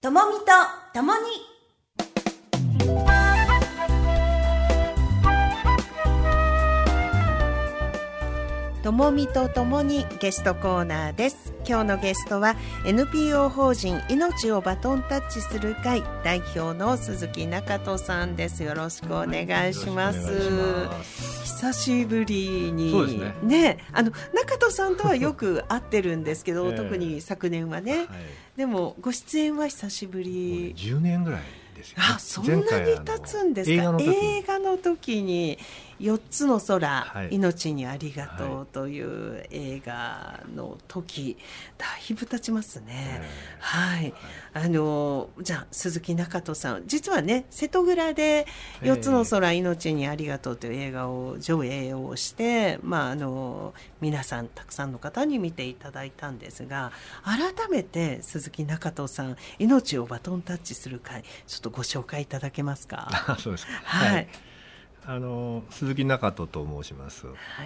ともみとともに。 ともみとともにゲストコーナーです。今日のゲストは NPO 法人命をバトンタッチする会代表の鈴木中人さんです。よろしくお願いします。久しぶりにそうですね。 中人さんとはよく会ってるんですけど、特に昨年はね、でもご出演は久しぶり。 10年ぐらいですよね。 そんなに経つんですか。映画の時に4つの空、命にありがとうという映画の時、だいぶ経ちますね。じゃあ鈴木中人さん、実はね瀬戸倉で4つの空、命にありがとうという映画を上映をして、皆さんたくさんの方に見ていただいたんですが、改めて鈴木中人さん、命をバトンタッチする会、ちょっとご紹介いただけますか。 そうですか。鈴木中人と申します。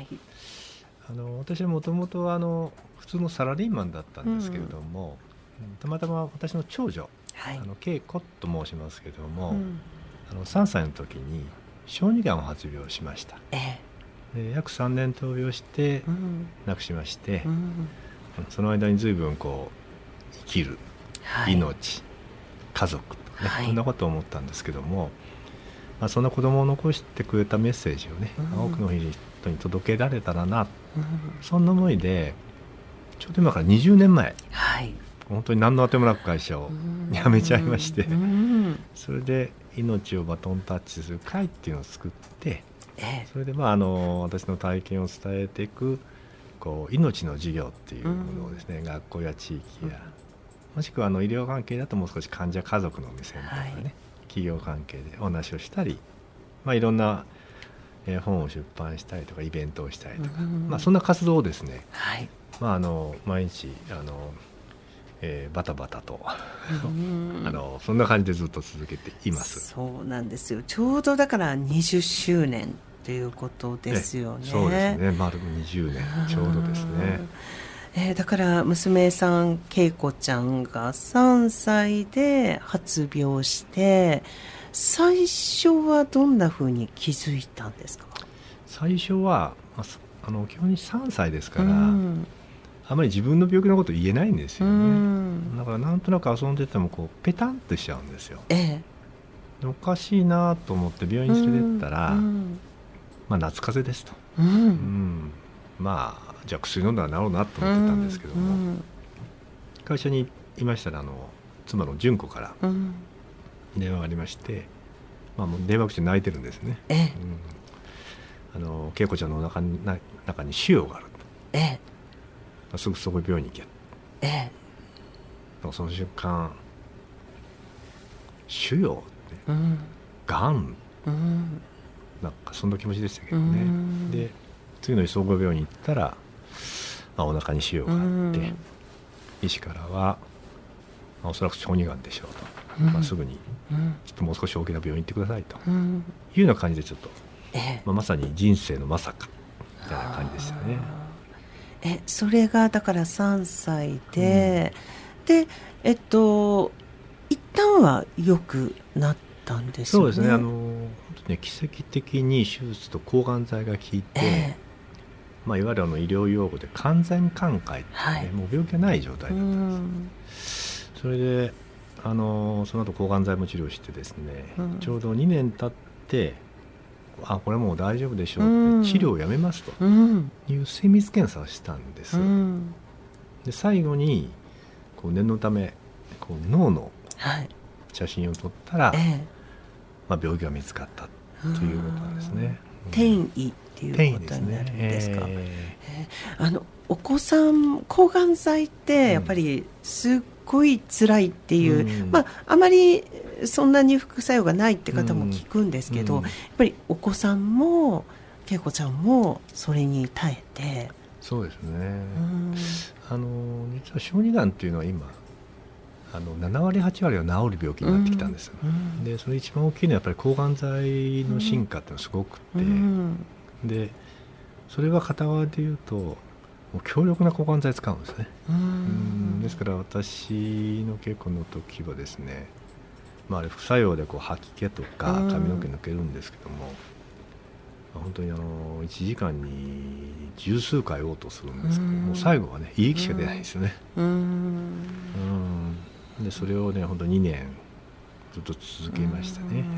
私はもともと普通のサラリーマンだったんですけれども、たまたま私の長女、恵子と申しますけれども、3歳の時に小児がんを発病しました。で約3年闘病して亡くしまして、その間に随分生きる、命、家族とね、こんなことを思ったんですけども、そんな子供を残してくれたメッセージをね、多くの人に届けられたらな、そんな思いでちょうど今から20年前、本当に何のあてもなく会社を辞めちゃいまして、それで命をバトンタッチする会っていうのを作って、それで私の体験を伝えていく命の授業っていうものをですね、学校や地域や、もしくは医療関係だともう少し患者家族の目線とかね、企業関係でお話をしたり、いろんな本を出版したりとかイベントをしたりとか、そんな活動をですね、毎日バタバタとそんな感じでずっと続けています。 そうなんですよ。ちょうどだから20周年ということですよね。 そうですね、丸20年ちょうどですね。 だから娘さん恵子ちゃんが3歳で発病して、最初はどんなふうに気づいたんですか。 最初は基本に3歳ですから、あまり自分の病気のこと言えないんですよね。だからなんとなく遊んでてもペタンとしちゃうんですよ。おかしいなと思って病院に連れてったら、夏風邪ですと、じゃあ薬飲んだら治るなと思ってたんですけども、会社にいましたら妻の純子から電話がありまして、もう電話口で泣いてるんですね。恵子ちゃんの中に腫瘍があると、すぐそこ病院に行け、その瞬間、腫瘍って、がん、なんかそんな気持ちでしたけどね。で次の日総合病院に行ったら、お腹に腫瘍があって、医師からは、おそらく小児がんでしょうと、すぐにちょっともう少し大きな病院行ってくださいというような感じで、ちょっと、まさに人生のまさかみたいな感じでしたね。 それがだから3歳で、一旦は良くなったんですよね。 そうですね、本当に奇跡的に手術と抗がん剤が効いて、いわゆる医療用語で完全寛解ってもう病気がない状態だったんです。それでその後抗がん剤も治療してですね、ちょうど2年経って、これもう大丈夫でしょうって、治療をやめますという精密検査をしたんです。で最後に念のため脳の写真を撮ったら、病気が見つかったということなんですね。 転移っていうことになるんですか。お子さん、抗がん剤ってやっぱりすっごい辛いっていう、あまりそんなに副作用がないって方も聞くんですけど、やっぱりお子さんも恵子ちゃんもそれに耐えて。 そうですね、実は小児がんっていうのは今7割8割は治る病気になってきたんです。でそれ一番大きいのはやっぱり抗がん剤の進化っていうのはすごくて、でそれは片側で言うともう強力な抗がん剤使うんですね。ですから私の稽古の時はですね、まあ、あれ副作用でこう吐き気とか髪の毛抜けるんですけども、本当に1時間に十数回嘔吐するんですけども、最後はね胃液しか出ないんですよね。でそれをね本当2年ずっと続けましたね。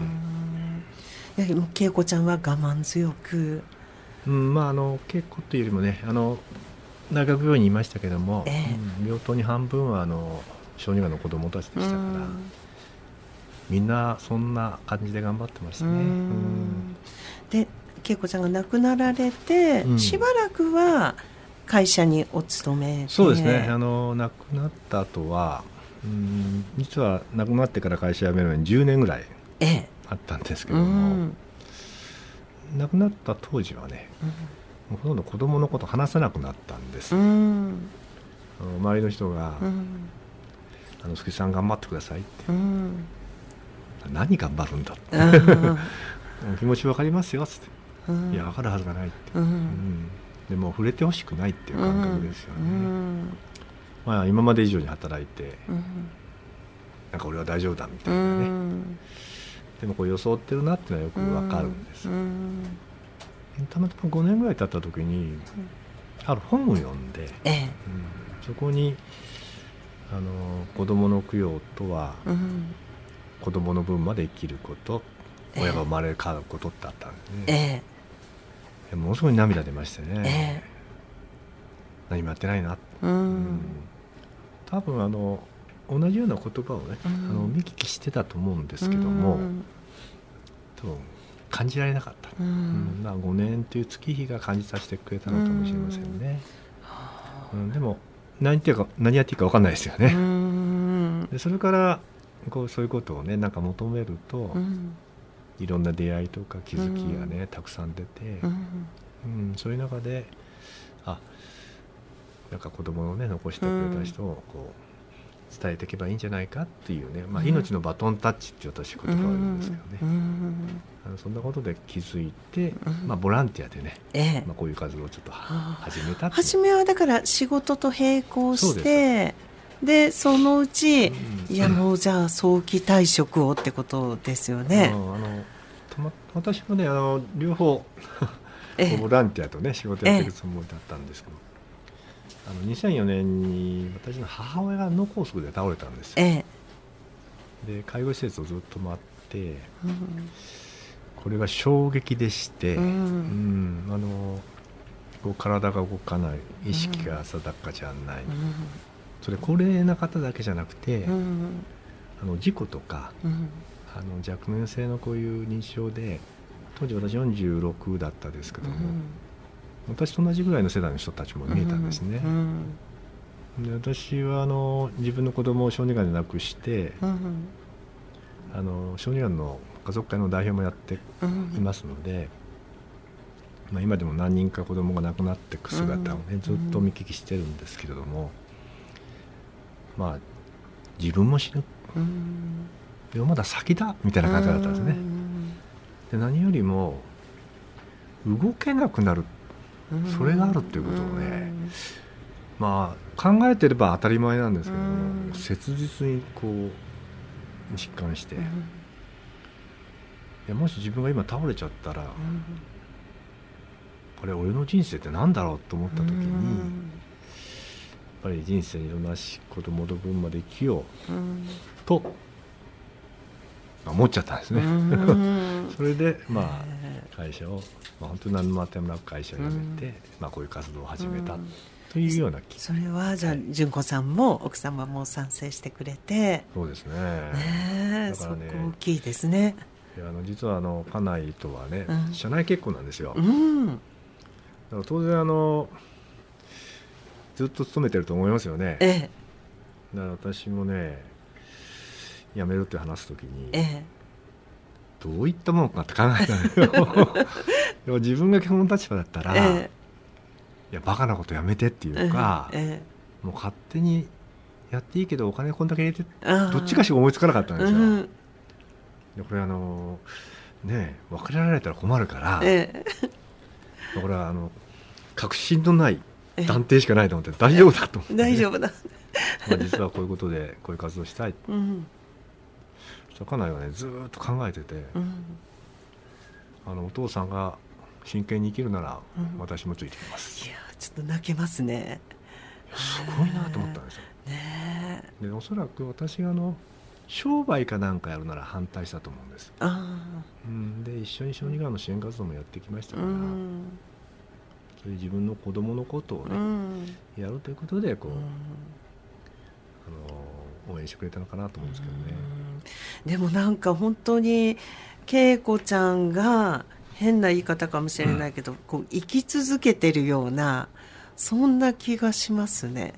恵子ちゃんは我慢強く、 まあ稽古というよりもね大学病院にいましたけども、病棟に半分は小児がんの子どもたちでしたから、みんなそんな感じで頑張ってましたね。 で恵子ちゃんが亡くなられて、しばらくは会社にお勤めで。 そうですね、亡くなった後は実は亡くなってから会社辞めるのに10年ぐらいあったんですけども、亡くなった当時はね、もうほとんど子供のこと話せなくなったんです。周りの人が臼木さん頑張ってくださいって、何頑張るんだって気持ち分かりますよっつって、いや分かるはずがないって、でも触れてほしくないっていう感覚ですよね。まあ、今まで以上に働いて、なんか俺は大丈夫だみたいなね、でもこう装ってるなっていうのはよく分かるんです。たまたま5年ぐらい経った時にある本を読んで、そこに子どもの供養とは、子どもの分まで生きること、親が生まれ変わることってあったんですね。ものすごい涙出ましてね、何もやってないな、多分同じような言葉をね、見聞きしてたと思うんですけども、多分感じられなかった、5年という月日が感じさせてくれたのかもしれませんね。でも何やっていいか分かんないですよね。でそれからそういうことをねなんか求めると、いろんな出会いとか気づきがね、たくさん出て、そういう中でなんか子供のね残してくれた人を伝えていけばいいんじゃないかっていうね、命のバトンタッチって私言葉を言うんですけどね、そんなことで気づいて、ボランティアでね、こういう活動をちょっと始めたっていう。 初めはだから仕事と並行して、でそのうち、いやもうじゃあ早期退職をってことですよね。 私もね両方ボランティアとね仕事やってるつもりだったんですけど、2004年に私の母親が脳梗塞で倒れたんですよ。で介護施設をずっと回って、これが衝撃でして、体が動かない、意識が定かじゃない、それ高齢な方だけじゃなくて、事故とか、若年性のこういう認知症で、当時私46だったですけども、私と同じぐらいの世代の人たちも見えたんですね。で私は自分の子供を小児がんで亡くして、小児がんの家族会の代表もやっていますので、今でも何人か子供が亡くなっていく姿をね、ずっと見聞きしてるんですけれども、自分も死ぬ、でもまだ先だみたいな感じだったんですね。で何よりも動けなくなる、それがあるっていうことをね、考えてれば当たり前なんですけども、切実に実感して、もし自分が今倒れちゃったら、これ俺の人生って何だろうと思った時に、やっぱり人生にいろんな子供の分まで生きようと思っちゃったんですね。それで会社を、本当に何も当てもなく会社を辞めて、こういう活動を始めたというようなそれはじゃあ純子さんも奥様も賛成してくれて。 そうですね。だからね、 そこ大きいですね。 実は家内とはね、社内結婚なんですよ。だから当然ずっと勤めてると思いますよね。だから私もね辞めるって話すときに、どういったものかって考えたんですよ。でも自分が基本立場だったら、いやバカなことやめてっていうか、もう勝手にやっていいけどお金こんだけ入れて、どっちかしか思いつかなかったんですよ。でこれ別れられたら困るから、これは確信のない断定しかないと思って大丈夫だと思って、ね、 大丈夫だ実はこういうことでこういう活動したい、うん、家内はねずっと考えてて、うん、お父さんが真剣に生きるなら私もついてきます、 いやちょっと泣けますね。 すごいなと思ったんですよ、ね、でおそらく私が商売かなんかやるなら反対したと思うんです。で一緒に小児がんの支援活動もやってきましたから、そういう自分の子供のことをね、やるということでこう、応援してくれたのかなと思うんですけどね。 でもなんか本当に恵子ちゃんが変な言い方かもしれないけど、こう生き続けてるようなそんな気がしますね。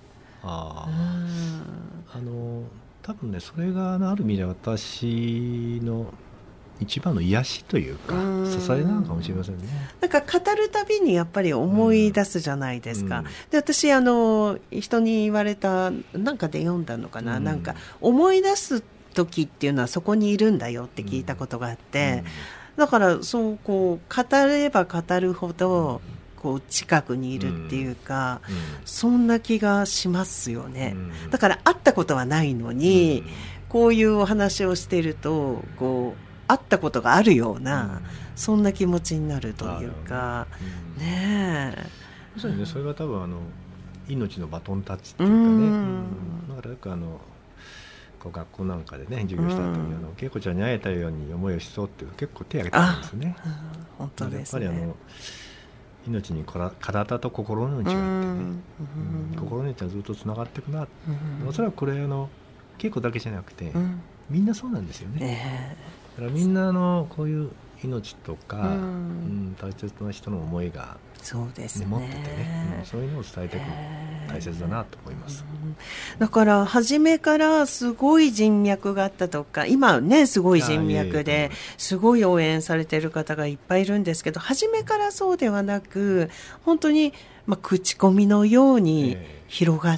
多分ねそれがある意味で私の一番の癒しというか支えなのかもしれませんね。 なんか語るたびにやっぱり思い出すじゃないですか、で私人に言われたなんかで読んだのかな、なんか思い出す時っていうのはそこにいるんだよって聞いたことがあって、だからそうこう語れば語るほどこう近くにいるっていうか、そんな気がしますよね、だから会ったことはないのに、こういうお話をしているとこう会ったことがあるような、そんな気持ちになるというか、ねえ、 まさにねそれが多分命のバトンタッチっていうかね、だからよくこう学校なんかでね授業した後に恵子ちゃんに会えたように思いをしそうって結構手を挙げてるんですね。 本当ですね。 やっぱり命に体と心の命があってね、心の命はずっとつながっていくな、おそらくこれ恵子だけじゃなくて、みんなそうなんですよね、だからみんなこういう命とか、大切な人の思いがそうですね、 持っててね、そういうのを伝えていく大切だなと思います、 だから初めからすごい人脈があったとか、今ねすごい人脈ですごい応援されている方がいっぱいいるんですけど、初めからそうではなく本当に、口コミのように広がって、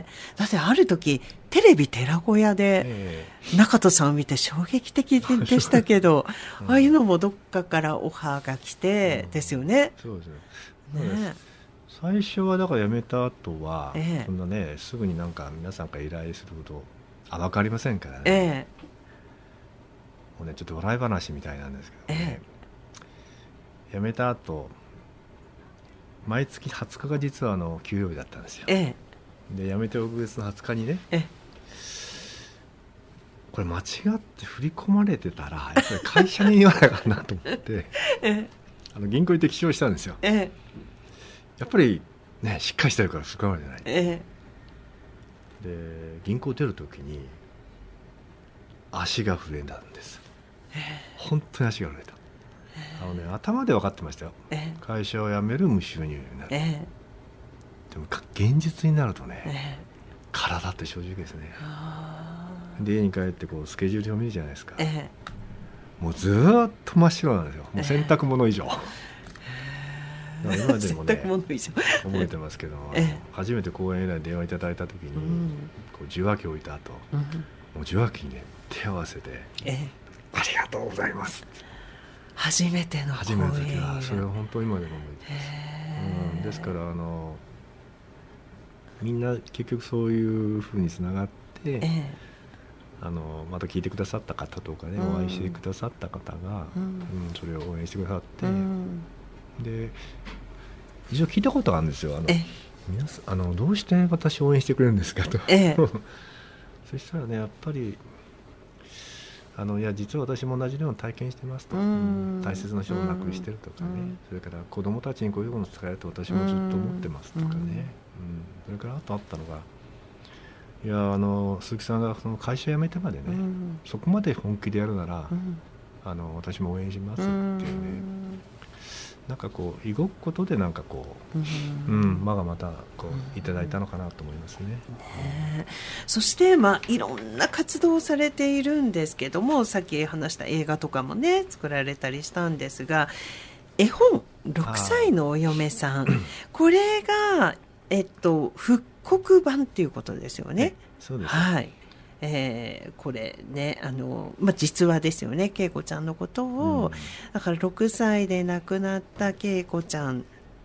だってある時テレビ寺子屋で中戸さんを見て衝撃的でしたけど、ああいうのもどっかからオファーが来てですよね。 そうですね。最初はだから辞めた後は、そんなねすぐになんか皆さんから依頼すること分かりませんからね、もうねちょっと笑い話みたいなんですけどね、辞めた後毎月20日が実は給料日だったんですよ、で辞めて翌月の20日にね、これ間違って振り込まれてたらやっぱり会社に言わなかったなと思って銀行に適証したんですよ、やっぱりねしっかりしてるから振り込まれてない、で銀行出るときに足が震えたんです、本当に足が震えた、頭で分かってましたよ、会社を辞める無収入になる、でも現実になるとね、体って正直ですね。で家に帰ってこうスケジュールを見るじゃないですか、もうずっと真っ白なんですよ、もう洗濯物以上、今でもね覚えてますけど、初めて講演以来電話いただいた時に、こう受話器を置いた後、もう受話器にね手を合わせて、ありがとうございますって初めての時はそれは本当に今でも覚えてます、ですからみんな結局そういうふうにつながって、また聞いてくださった方とかね、お会いしてくださった方が、それを応援してくださって、で一応聞いたことがあるんですよ、皆さんどうして私を応援してくれるんですかと、そしたらねやっぱりいや実は私も同じような体験してますと、大切な人を亡くしてるとかね、それから子どもたちにこういうものを使えると私もずっと思ってますとかね、それからあとあったのが、いや鈴木さんがその会社辞めてまでね、そこまで本気でやるなら、私も応援しますっていうね、なんかこう動くことでなんかこう、またこういただいたのかなと思いますね。 そしていろんな活動をされているんですけども、さっき話した映画とかもね作られたりしたんですが、絵本6歳のお嫁さん、これが復刻版っていうことですよね。 そうです、 はい。これね実話ですよね、恵子ちゃんのことを、だから6歳で亡くなった恵子ちゃん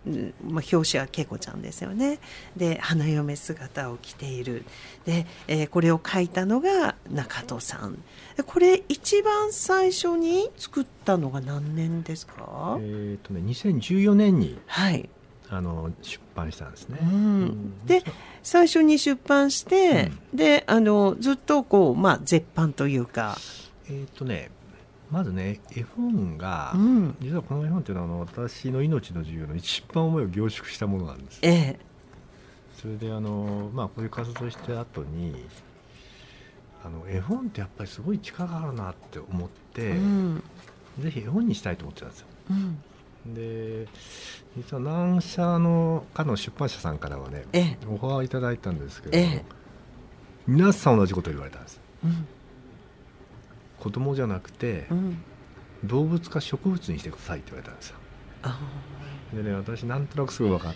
表紙は恵子ちゃんですよね。で花嫁姿を着ている。で、これを描いたのが中戸さん。これ一番最初に作ったのが何年ですか ？2014年に、 はい、 出版したんですね。 で最初に出版して、でずっとこう、絶版というか、 まずね、絵本が、実はこの絵本というのは私の命の授業の一番思いを凝縮したものなんです。それでこういう活動して後に絵本ってやっぱりすごい力があるなって思って、ぜひ絵本にしたいと思ってたんですよ。で実は何社かの出版社さんからはね、オファーをいただいたんですけど、皆さん同じことを言われたんです。子供じゃなくて、動物か植物にしてくださいって言われたんですよ。でね、私なんとなくすぐ分かって、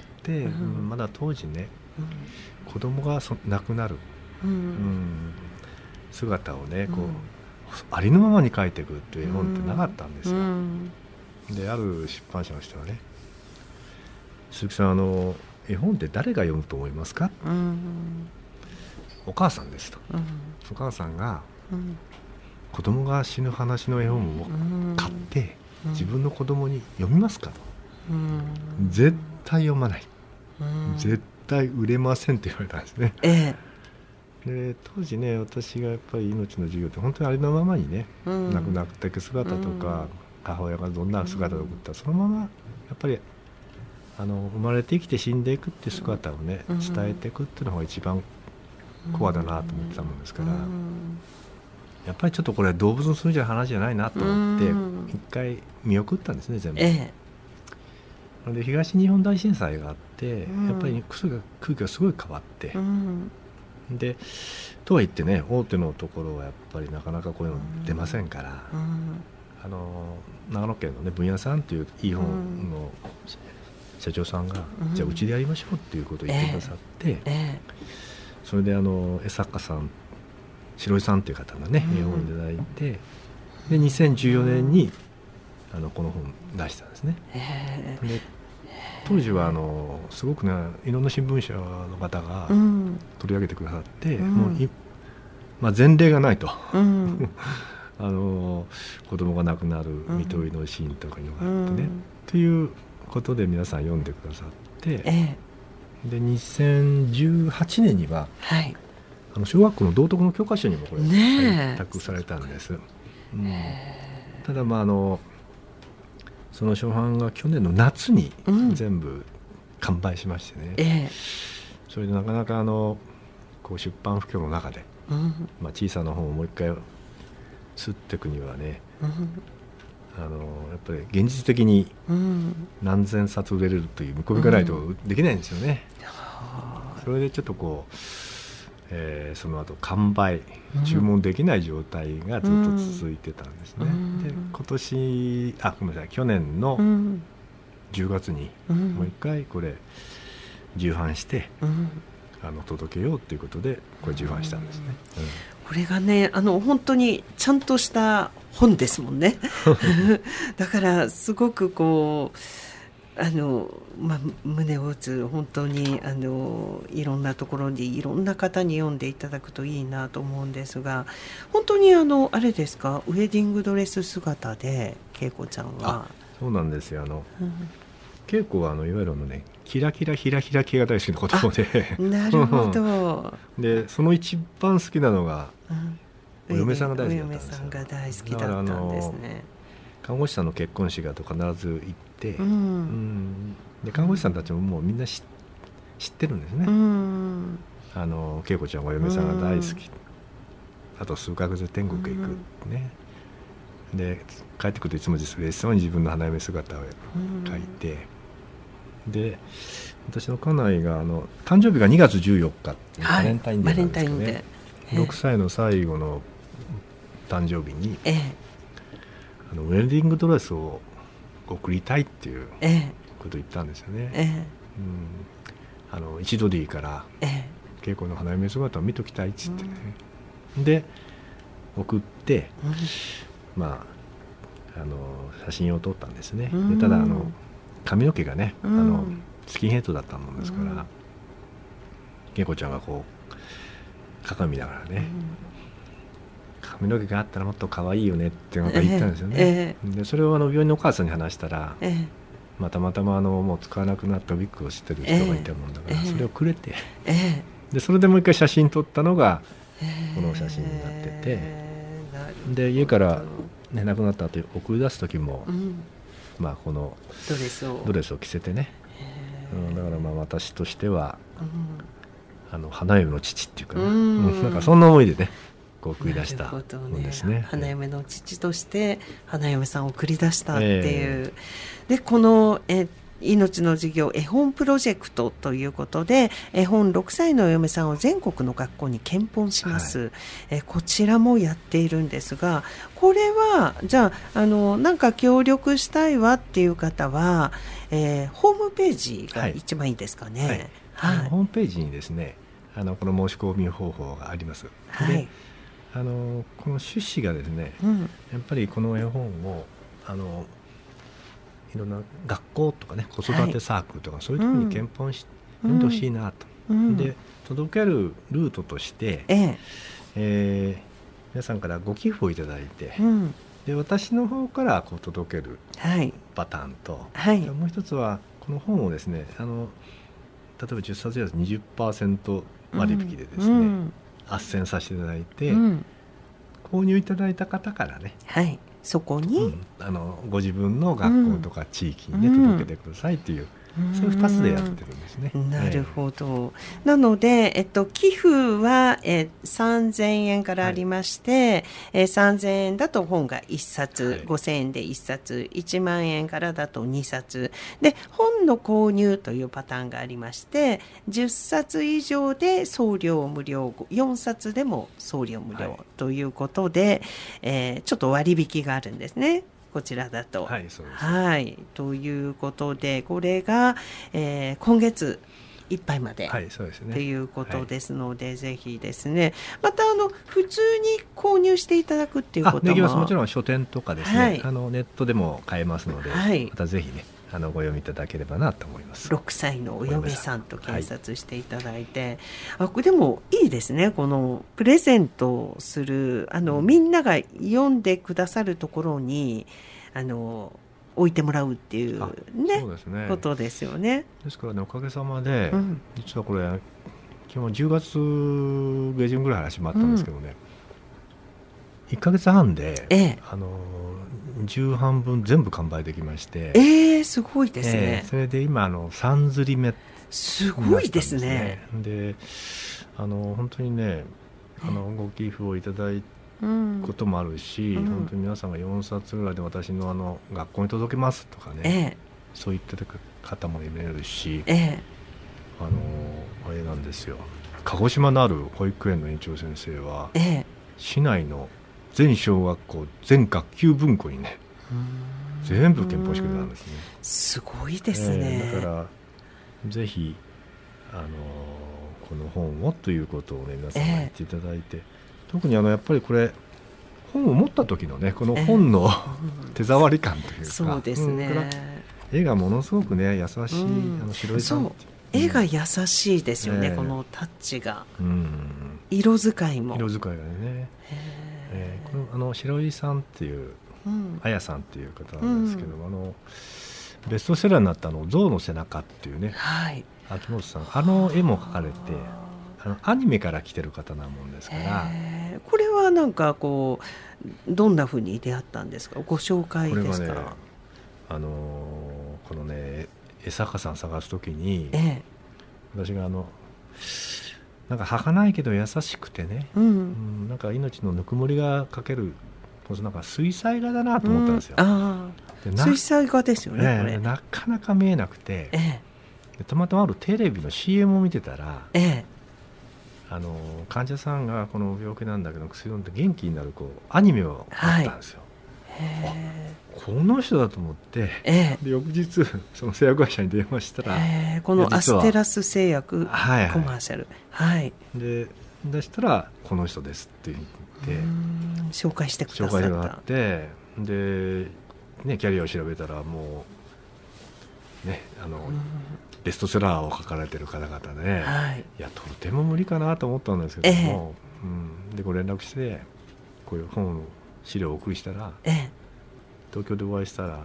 まだ当時ね、子供が亡くなる、姿をね、こうありのままに描いていくっていう絵本ってなかったんですよ。である出版社の人はね、鈴木さん絵本って誰が読むと思いますか？お母さんですと。お母さんが、子供が死ぬ話の絵本を買って自分の子供に読みますかと。絶対読まない、絶対売れませんって言われたんですね。で当時ね、私がやっぱり命の授業って本当にありのままにね、亡くなっていく姿とか、母親がどんな姿を送ったそのままやっぱり生まれて生きて死んでいくっていう姿をね、伝えていくっていうのが一番コアだなと思ってたもんですから、やっぱりちょっとこれ動物の住んじゃう話じゃないなと思って一回見送ったんですね、全部。で東日本大震災があって、やっぱり空気がすごい変わって、でとは言ってね、大手のところはやっぱりなかなかこういうの出ませんから、長野県のね、文屋さんといういい本の社長さんが、じゃあうちでやりましょうっていうことを言ってくださって、それで絵作家さん白井さんという方がね、絵本をいただいて、で2014年にこの本出したんですね。で当時はすごくね、いろんな新聞社の方が取り上げてくださって、もう前例がないと、子供が亡くなる看取りのシーンとかいうのがあってね、ということで皆さん読んでくださって、で2018年には、小学校の道徳の教科書にもこれ採択されたんです。ただその初版が去年の夏に全部完売しましてね、それでなかなかこう出版不況の中で、小さな本をもう一回刷っていくにはね、やっぱり現実的に何千冊売れるという見込みがないとできないんですよね。それでちょっとこうその後完売、注文できない状態がずっと続いてたんですね。で去年の10月にもう一回これ重版して、届けようということでこれ重版したんですね。 これがね、本当にちゃんとした本ですもんね。だからすごくこう胸を打つ、本当にいろんなところにいろんな方に読んでいただくといいなと思うんですが、本当にあれですか、ウェディングドレス姿で恵子ちゃんは。 そうなんですよ。恵子はいわゆるね、キラキラヒラヒラ系が大好きな子供で、 なるほど。 でその一番好きなのが、お嫁さんが大好きだったんですよ。 お嫁さんが大好きだったんですね。 看護師さんの結婚式がと必ず行って、で看護師さんたちももうみんな知ってるんですね。恵子ちゃんはお嫁さんが大好き、あと数ヶ月で天国へ行くね、で帰ってくるといつも嬉しそうに自分の花嫁姿を描いて、で私の家内が誕生日が2月14日ってバレンタインデーなんですけどね、6歳の最後の誕生日に、ウェディングドレスを贈りたいっていうことを言ったんですよね。一度でいいから、恵子の花嫁姿を見ときたいっつってね、で送って、写真を撮ったんですね。でただ髪の毛がね、スキンヘッドだったもんですから、恵子ちゃんがこう鏡見ながらね、髪の毛があったらもっと可愛いよねってなんか言ったんですよね、でそれを病院のお母さんに話したら、たまたまもう使わなくなったウィッグを知ってる人がいたもんだから、それをくれて、でそれでもう一回写真撮ったのがこの写真になってて、で家から、ね、亡くなった後送り出す時も、このドレスを着せてね、だから私としては、花嫁の父っていうかね、なんかそんな思いでねこう送り出したんですね。 花嫁の父として花嫁さんを送り出したっていう、でこの命の授業絵本プロジェクトということで、絵本6歳のお嫁さんを全国の学校に献本します、こちらもやっているんですが、これはじゃあなんか協力したいわっていう方は、ホームページが一番いいですかね。 ホームページにですねこの申し込み方法があります、でこの趣旨がですね、やっぱりこの絵本をいろんな学校とかね子育てサークルとか、そういうところに献本して読んでほしいなと、で届けるルートとして、皆さんからご寄付をいただいて、で私の方からこう届けるパターンと、もう一つはこの本をですね例えば10冊や 20% 割引でですね、斡旋させていただいて、購入いただいた方からね、 そこに、 ご自分の学校とか地域に、ね届けてくださいっていう、そういう2つでやってるんですね。 なるほど、なので、寄付は、3000円からありまして、3000円だと本が1冊、5000円で1冊、1万円からだと2冊で、本の購入というパターンがありまして、10冊以上で送料無料、4冊でも送料無料ということで、ちょっと割引があるんですね、こちらだと。 そうです。 ということで、これが、今月いっぱいまで、ということですので、ぜひですね、また普通に購入していただくっていうこともできます。もちろん書店とかですね、ネットでも買えますので、またぜひねご読みいただければなと思います。 6歳のお嫁さんと検索していただいて、でもいいですね、このプレゼントするみんなが読んでくださるところに置いてもらうっていう、 そうですね、 ことですよね。 ですからね、おかげさまで、実はこれ基本10月下旬ぐらい始まったんですけどね、1ヶ月半で、10半分全部完売できまして、 すごいですね。 それで今3刷り目、 すごいですね。 で本当にねご寄付をいただいたこともあるし、本当に皆さんが4冊ぐらいで私の学校に届けますとかね、そう言ってた方もいるし、あれなんですよ、鹿児島のある保育園の園長先生は、市内の全小学校全学級文庫にね全部献本してくれたんですね。 すごいですね。 だからぜひこの本をということをね皆さんが言っていただいて、特にやっぱりこれ本を持った時のねこの本の、手触り感というか、 そうですね、 絵がものすごくね優しい、白井さん、 絵が優しいですよね、このタッチが、色使いもがね、この白井さんっていう、綾さんっていう方なんですけど、ベストセラーになった象の背中っていうね、秋元さん絵も描かれてアニメから来てる方なもんですから、 これはなんかこうどんなふうに出会ったんですか、ご紹介ですか。これはねこのね江坂さん探すときに、私がなんか儚いけど優しくてね、なんか命のぬくもりが描ける、なんか水彩画だなと思ったんですよ。 水彩画ですよね、これなかなか見えなくて、たまたまあるテレビの CM を見てたら、患者さんがこの病気なんだけど薬飲んで元気になるアニメをあったんですよ。この人だと思って、で翌日その製薬会社に電話したら、 このアステラス製薬コマーシャル、 で出したらこの人ですって言って紹介してくださった。 で、キャリアを調べたらもうね、ベストセラーを書かれてる方々で、いやとても無理かなと思ったんですけども、でご連絡してこういう本の資料をお送りしたら、東京でお会いしたら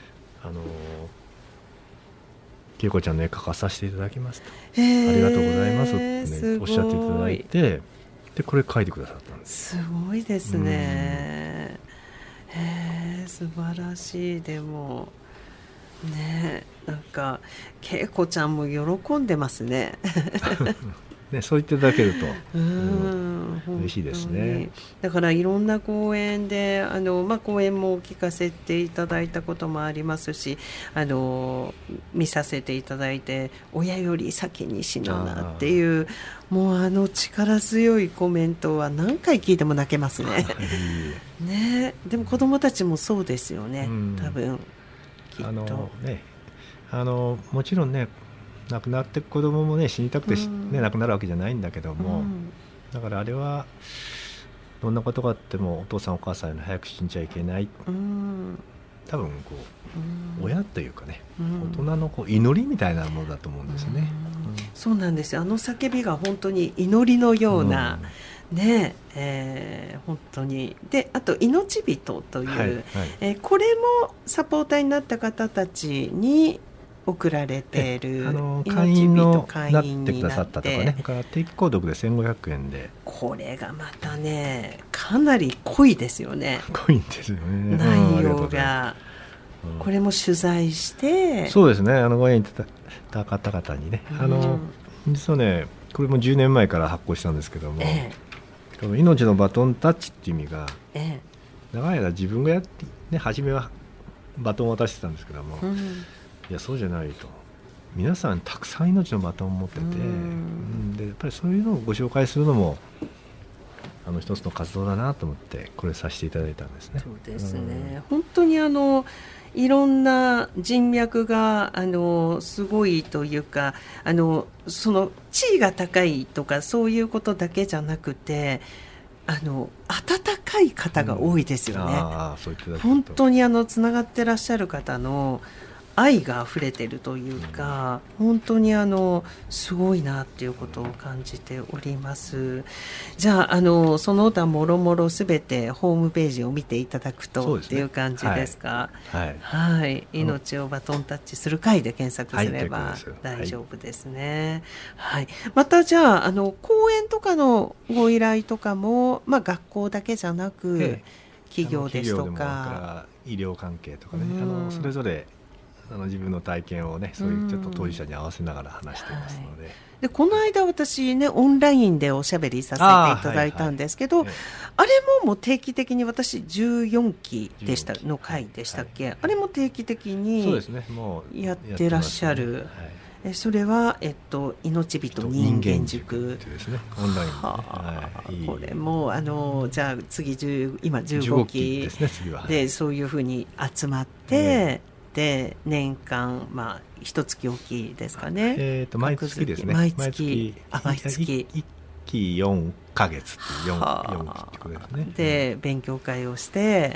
恵子ちゃんの絵描かさせていただきますと、ありがとうございますって、おっしゃっていただいて、でこれ描いてくださったんです。 すごいですね。素晴らしい。でもね、なんか恵子ちゃんも喜んでますね。 ね、そう言っていただけると嬉しいですね。 だからいろんな講演で講演も聞かせていただいたこともありますし、見させていただいて、親より先に死ぬなっていう、もう力強いコメントは何回聞いても泣けますね。ね、でも子どもたちもそうですよね、多分きっと。 もちろんね、亡くなって子供もね死にたくて、亡くなるわけじゃないんだけども、だからあれはどんなことがあってもお父さんお母さんより早く死んじゃいけない、多分こう、親というかね、大人の祈りみたいなものだと思うんですね。 そうなんですよ。叫びが本当に祈りのような、ね、本当に。で、あと命人という、これもサポーターになった方たちに送られている、 会員のなってくださったとかね、定期購読で1500円で、 これがまたねかなり濃いですよね。 濃いんですよね、 内容が。これも取材して、 そうですね、ご縁いただいた方々にね、実はねこれも10年前から発行したんですけども、命のバトンタッチっていう意味が、長い間自分がやって、ね、初めはバトンを渡してたんですけども、いやそうじゃないと、皆さんたくさん命のバトンを持ってて、でやっぱりそういうのをご紹介するのも一つの活動だなと思ってこれさせていただいたんですね。 そうですね、本当にいろんな人脈がすごいというか、その地位が高いとかそういうことだけじゃなくて、温かい方が多いですよね。本当につながってらっしゃる方の愛があふれているというか、本当にすごいなっていうことを感じております。じゃあその他もろもろすべてホームページを見ていただくとっていう感じですか。命をバトンタッチする会で検索すれば大丈夫ですね。またじゃあ講演とかのご依頼とかも、学校だけじゃなく、企業ですとか医療関係とかね、それぞれ自分の体験をね、そういうちょっと当事者に合わせながら話していますので、 でこの間私ねオンラインでおしゃべりさせていただいたんですけど、あれも定期的に、私14期でしたの回でしたっけ、あれも定期的にやってらっしゃる。それは、命人人間塾ですね、オンラインで、 これもじゃあ次今15期ですね、次はでそういうふうに集まって、で年間一月おきですかね。 毎月ですね。 毎月 1期4ヶ月っていう4期ってことですね。 で勉強会をして、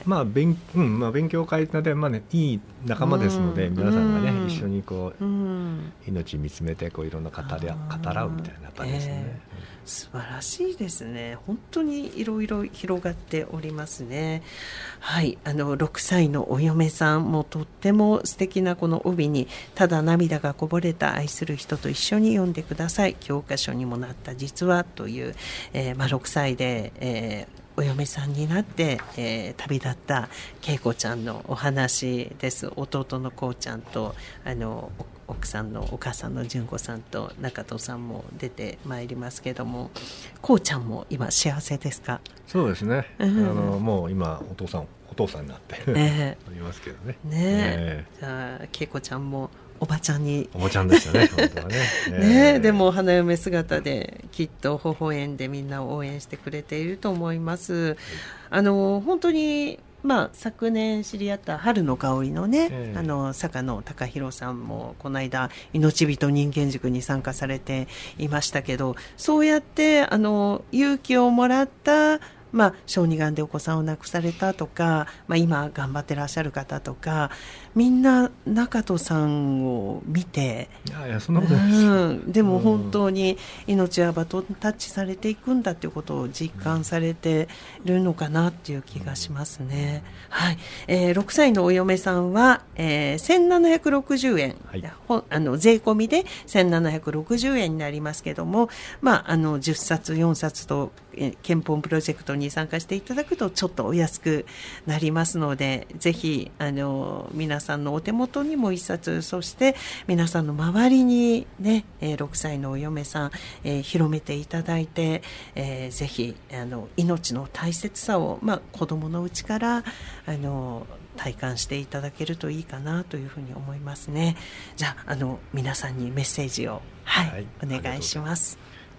勉強会で、いい仲間ですので、皆さんがね一緒に命見つめていろんな語らうみたいな場ですね。 素晴らしいですね。本当にいろいろ広がっておりますね。6歳のお嫁さんもとっても素敵なこの帯に、ただ涙がこぼれた愛する人と一緒に読んでください、教科書にもなった実話という、6歳で、お嫁さんになって、旅立った恵子ちゃんのお話です。弟のこうちゃんと奥さんのお母さんの純子さんと中戸さんも出てまいりますけども、こうちゃんも今幸せですか？ そうですね、もう今お父さんになっておりますけどね。 じゃあ恵子ちゃんもおばちゃんにおばちゃんでしたね本当はね。 でも花嫁姿できっと微笑んでみんなを応援してくれていると思います。本当に昨年知り合った春の香りのね、坂野貴弘さんもこの間命人人間塾に参加されていましたけど、そうやって勇気をもらった小児がんでお子さんを亡くされたとか、今頑張ってらっしゃる方とか、みんな中戸さんを見て、 いやそんなことないですよ、 でも本当に命はバトンタッチされていくんだということを実感されているのかなっていう気がしますね。はい。6歳のお嫁さんは、1760円、はい、税込みで1760円になりますけども、10冊4冊と憲法プロジェクトに参加していただくとちょっとお安くなりますので、ぜひ皆さんのお手元にも一冊、そして皆さんの周りにね、6歳のお嫁さん、広めていただいて、ぜひ命の大切さを、子供のうちから体感していただけるといいかなというふうに思いますね。じゃあ皆さんにメッセージを、はい、お願いします。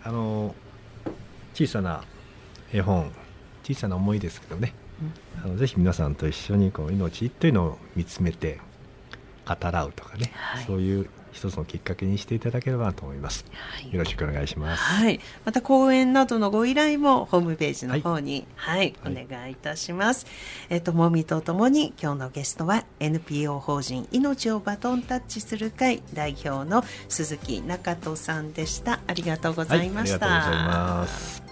小さな絵本、小さな思いですけどね、ぜひ皆さんと一緒に命というのを見つめて語らうとかね、はい、そういう一つのきっかけにしていただければと思います、はい、よろしくお願いします、 はい、また講演などのご依頼もホームページの方に、はいはい、お願いいたします。もみとともに今日のゲストは NPO 法人命をバトンタッチする会代表の鈴木中戸さんでした。ありがとうございました、 はい、ありがとうございます。